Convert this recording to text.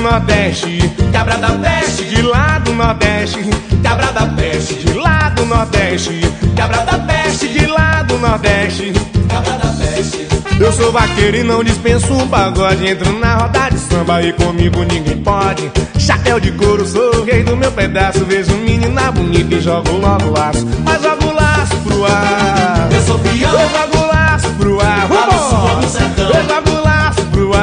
Nordeste, cabra da peste, de lá do Nordeste, cabra da peste, de lá do Nordeste, cabra da peste, de lá do Nordeste, cabra da peste. Eu sou vaqueiro e não dispenso um pagode. Entro na roda de samba e comigo ninguém pode. Chapéu de couro, sou o rei do meu pedaço. Vejo menina bonita e jogo logo laço, mas jogo laço pro ar.